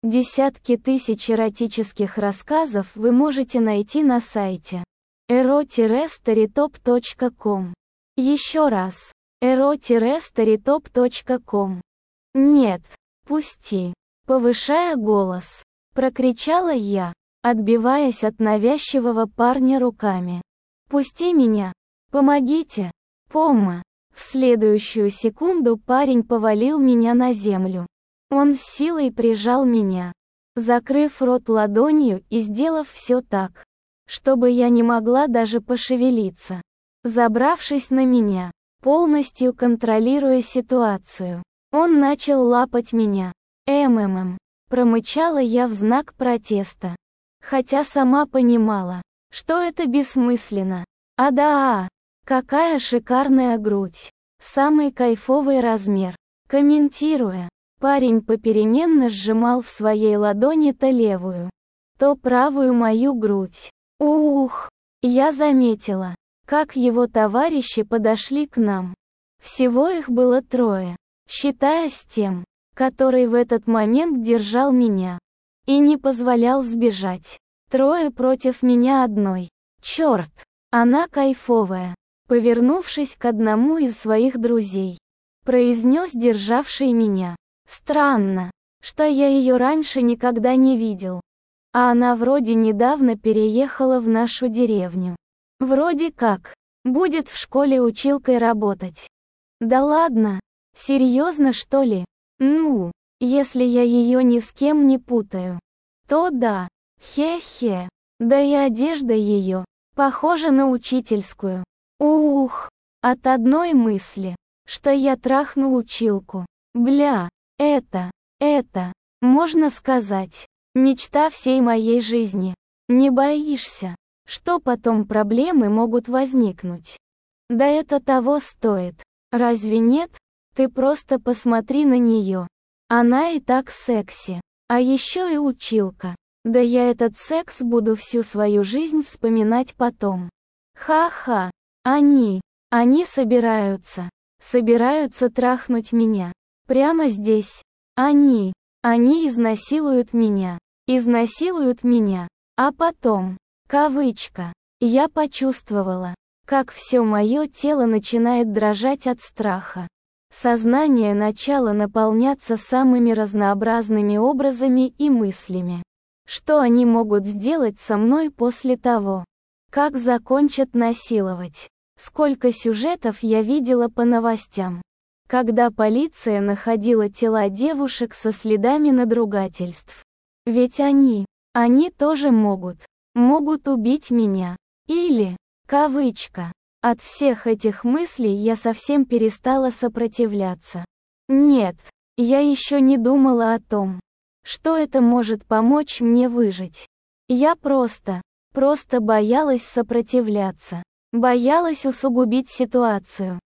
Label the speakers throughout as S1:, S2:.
S1: Десятки тысяч эротических рассказов вы можете найти на сайте ero-storytop.com. Еще раз. ero-storytop.com. Нет, пусти. Повышая голос, прокричала я, отбиваясь от навязчивого парня руками. «Пусти меня! Помогите! Помма!» В следующую секунду парень повалил меня на землю. Он с силой прижал меня, закрыв рот ладонью и сделав все так, чтобы я не могла даже пошевелиться. Забравшись на меня, полностью контролируя ситуацию, он начал лапать меня. Промычала я в знак протеста. Хотя сама понимала, что это бессмысленно. Какая шикарная грудь. Самый кайфовый размер. Комментируя, парень попеременно сжимал в своей ладони то левую, то правую мою грудь. Я заметила, как его товарищи подошли к нам. Всего их было 3, считая с тем, который в этот момент держал меня и не позволял сбежать. 3 против меня 1. Черт, она кайфовая. Повернувшись к одному из своих друзей, произнес державший меня. Странно, что я ее раньше никогда не видел. А она вроде недавно переехала в нашу деревню. Вроде как, будет в школе училкой работать. Да ладно, серьезно что ли? Ну, если я ее ни с кем не путаю, то да, хе-хе, да и одежда ее, похожа на учительскую. От одной мысли, что я трахну училку. Бля, это, можно сказать, мечта всей моей жизни. Не боишься, что потом проблемы могут возникнуть? Да это того стоит, разве нет? Ты просто посмотри на нее. Она и так секси. А еще и училка. Да я этот секс буду всю свою жизнь вспоминать потом. Ха-ха. Они собираются трахнуть меня. Прямо здесь. Они изнасилуют меня. А потом, кавычка, я почувствовала, как все мое тело начинает дрожать от страха. Сознание начало наполняться самыми разнообразными образами и мыслями. Что они могут сделать со мной после того, как закончат насиловать? Сколько сюжетов я видела по новостям, когда полиция находила тела девушек со следами надругательств. Ведь они тоже могут убить меня. Или, кавычка, от всех этих мыслей я совсем перестала сопротивляться. Нет, я еще не думала о том, что это может помочь мне выжить. Я просто боялась сопротивляться. Боялась усугубить ситуацию.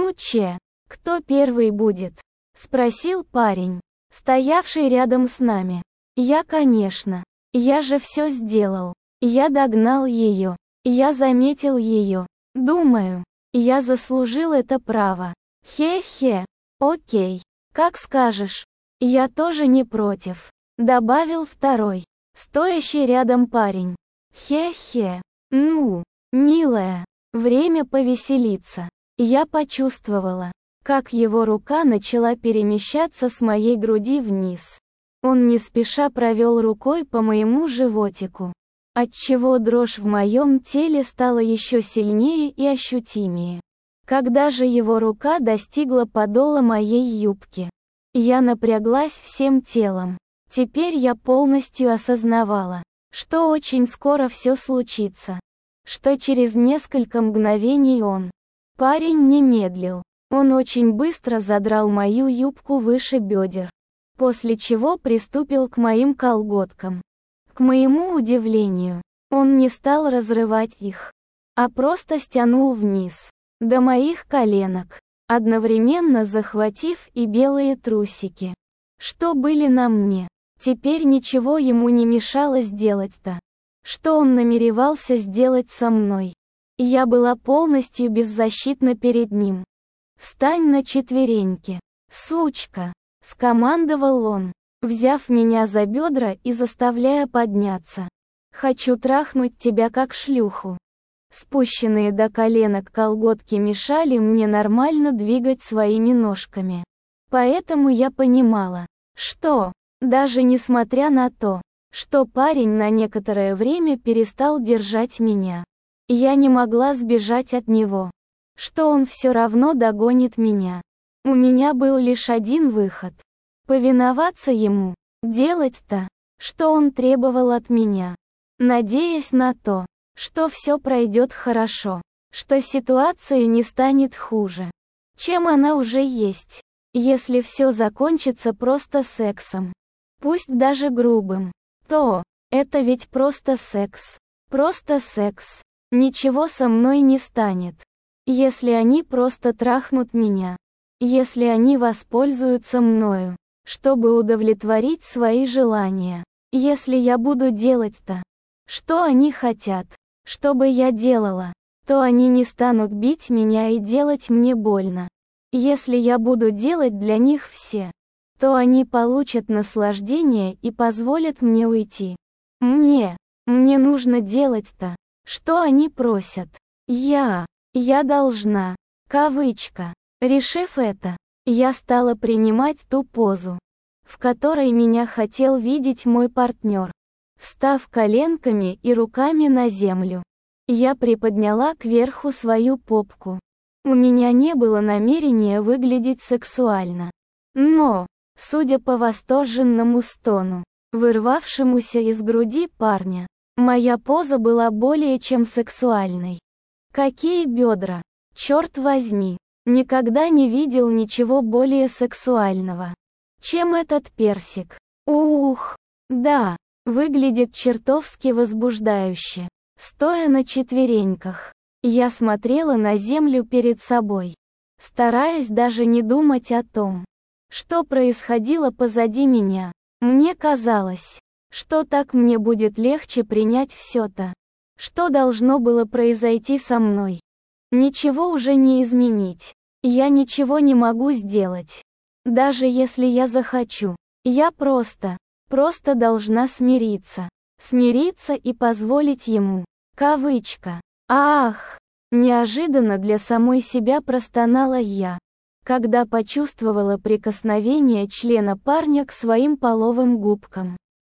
S1: Кто первый будет? Спросил парень, стоявший рядом с нами. Я, конечно. Я же все сделал. Я догнал ее. Я заметил ее. Думаю, я заслужил это право. Хе-хе. Окей. Как скажешь. Я тоже не против. Добавил второй, стоящий рядом парень. Хе-хе. Ну, милая, время повеселиться. Я почувствовала, как его рука начала перемещаться с моей груди вниз. Он не спеша провел рукой по моему животику, отчего дрожь в моем теле стала еще сильнее и ощутимее. Когда же его рука достигла подола моей юбки, я напряглась всем телом. Теперь я полностью осознавала, что очень скоро все случится. Что через несколько мгновений парень не медлил. Он очень быстро задрал мою юбку выше бедер, после чего приступил к моим колготкам. К моему удивлению, он не стал разрывать их, а просто стянул вниз, до моих коленок, одновременно захватив и белые трусики, что были на мне. Теперь ничего ему не мешало сделать-то, что он намеревался сделать со мной. Я была полностью беззащитна перед ним. «Встань на четвереньки, сучка!» — скомандовал он. взяв меня за бедра и заставляя подняться. Хочу трахнуть тебя как шлюху. Спущенные до коленок колготки мешали мне нормально двигать своими ножками. Поэтому я понимала, что, даже несмотря на то, что парень на некоторое время перестал держать меня, я не могла сбежать от него, что он все равно догонит меня. У меня был лишь один выход — повиноваться ему, делать то, что он требовал от меня, надеясь на то, что все пройдет хорошо, что ситуация не станет хуже, чем она уже есть, если все закончится просто сексом, пусть даже грубым, то это ведь просто секс, ничего со мной не станет, если они просто трахнут меня, если они воспользуются мною, чтобы удовлетворить свои желания, если я буду делать то, что они хотят, чтобы я делала, то они не станут бить меня и делать мне больно. Если я буду делать для них все, то они получат наслаждение и позволят мне уйти. Мне нужно делать то, что они просят. Я должна, кавычка. Решив это, я стала принимать ту позу, в которой меня хотел видеть мой партнер. Встав коленками и руками на землю, я приподняла кверху свою попку. У меня не было намерения выглядеть сексуально. Но, судя по восторженному стону, вырвавшемуся из груди парня, моя поза была более чем сексуальной. Какие бедра! Черт возьми, никогда не видел ничего более сексуального, чем этот персик. Ух, да. Выглядит чертовски возбуждающе. Стоя на четвереньках, я смотрела на землю перед собой, стараясь даже не думать о том, что происходило позади меня. Мне казалось, что так мне будет легче принять все то, что должно было произойти со мной. Ничего уже не изменить. Я ничего не могу сделать. Даже если я захочу, я просто должна смириться и позволить ему, кавычка. Ах, неожиданно для самой себя простонала я, когда почувствовала прикосновение члена парня к своим половым губкам.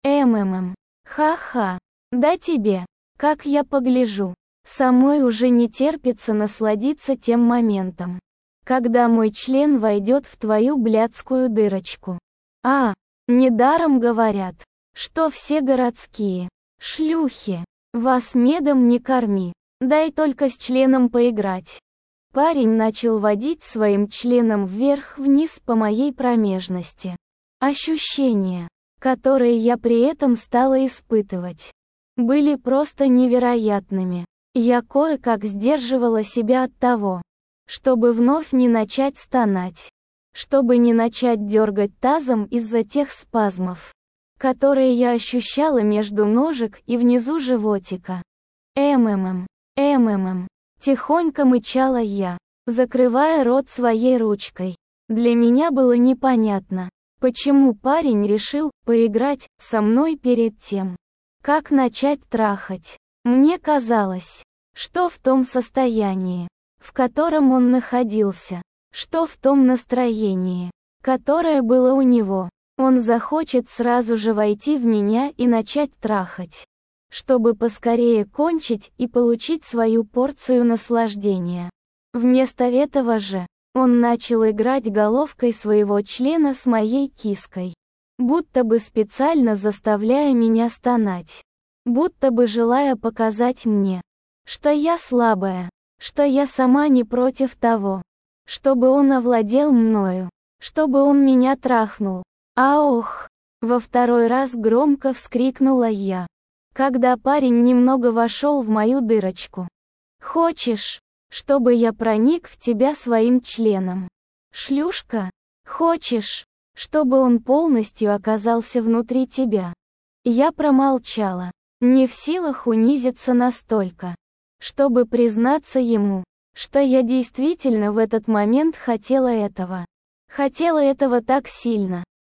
S1: Ха-ха, да тебе, как я погляжу, самой уже не терпится насладиться тем моментом, когда мой член войдет в твою блядскую дырочку. Недаром говорят, что все городские шлюхи, вас медом не корми, дай только с членом поиграть. Парень начал водить своим членом вверх-вниз по моей промежности. Ощущения, которые я при этом стала испытывать, были просто невероятными. Я кое-как сдерживала себя от того, чтобы вновь не начать стонать. Чтобы не начать дергать тазом из-за тех спазмов, которые я ощущала между ножек и внизу животика. Тихонько мычала я, закрывая рот своей ручкой. Для меня было непонятно, почему парень решил поиграть со мной перед тем, как начать трахать. Мне казалось, что в том состоянии, в котором он находился, что в том настроении, которое было у него, он захочет сразу же войти в меня и начать трахать, чтобы поскорее кончить и получить свою порцию наслаждения. Вместо этого же, он начал играть головкой своего члена с моей киской, будто бы специально заставляя меня стонать, будто бы желая показать мне, что я слабая, что я сама не против того, чтобы он овладел мною, чтобы он меня трахнул. Во второй раз громко вскрикнула я, когда парень немного вошел в мою дырочку. Хочешь, чтобы я проник в тебя своим членом? Шлюшка? Хочешь, чтобы он полностью оказался внутри тебя? Я промолчала, не в силах унизиться настолько, чтобы признаться ему, что я действительно в этот момент хотела этого. Хотела этого так сильно,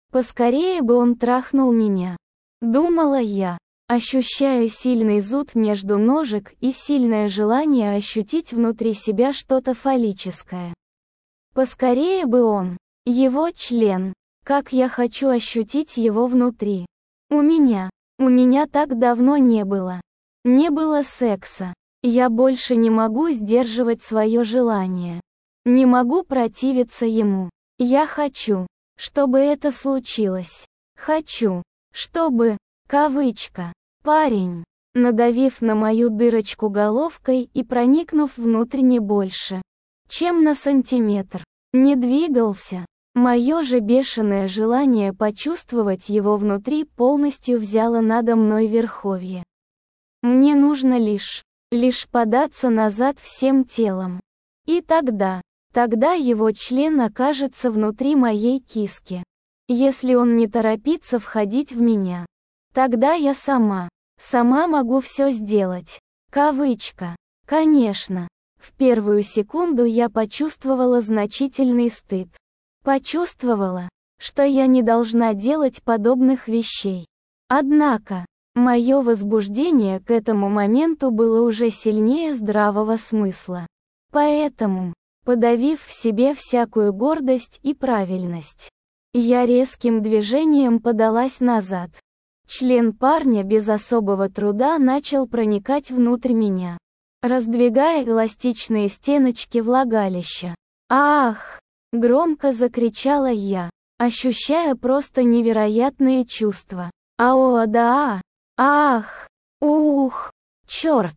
S1: Поскорее бы он трахнул меня. Думала я, ощущая сильный зуд между ножек и сильное желание ощутить внутри себя что-то фаллическое. Поскорее бы он, его член, как я хочу ощутить его внутри. У меня так давно не было. Не было секса. Я больше не могу сдерживать свое желание. Не могу противиться ему. Я хочу, чтобы это случилось. Хочу, чтобы, кавычка, парень, надавив на мою дырочку головкой и проникнув внутрь не больше, чем на сантиметр, не двигался. Мое же бешеное желание почувствовать его внутри полностью взяло надо мной верховье. Мне нужно лишь податься назад всем телом. И тогда его член окажется внутри моей киски. Если он не торопится входить в меня, тогда я сама могу все сделать. Кавычка. Конечно. В первую секунду я почувствовала значительный стыд. Почувствовала, что я не должна делать подобных вещей. Однако, мое возбуждение к этому моменту было уже сильнее здравого смысла. Поэтому, подавив в себе всякую гордость и правильность, я резким движением подалась назад. Член парня без особого труда начал проникать внутрь меня, раздвигая эластичные стеночки влагалища. «Ах!» — громко закричала я, ощущая просто невероятные чувства. «Ао, да! Ах! Ух! Черт!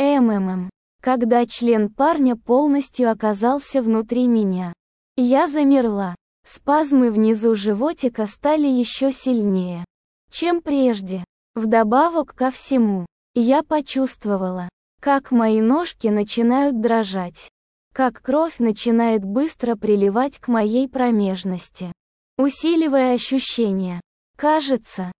S1: Когда член парня полностью оказался внутри меня, я замерла. Спазмы внизу животика стали еще сильнее, чем прежде. Вдобавок ко всему, я почувствовала, как мои ножки начинают дрожать, как кровь начинает быстро приливать к моей промежности, усиливая ощущения. Кажется,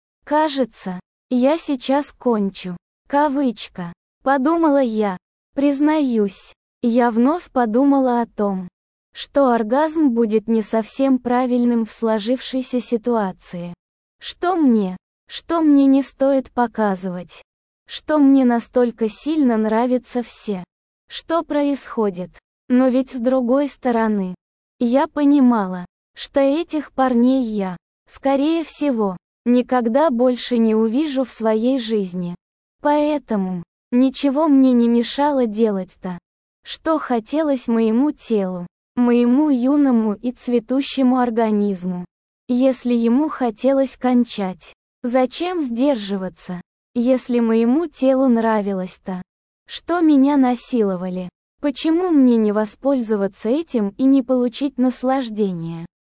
S1: я сейчас кончу. Кавычка. Подумала я. Признаюсь, я вновь подумала о том, что оргазм будет не совсем правильным в сложившейся ситуации. Что мне не стоит показывать. Что мне настолько сильно нравятся все. Что происходит. Но ведь с другой стороны, я понимала, что этих парней я, скорее всего, никогда больше не увижу в своей жизни. Поэтому, ничего мне не мешало делать-то, что хотелось моему телу, моему юному и цветущему организму. Если ему хотелось кончать, зачем сдерживаться? Если моему телу нравилось-то, что меня насиловали, почему мне не воспользоваться этим и не получить наслаждение?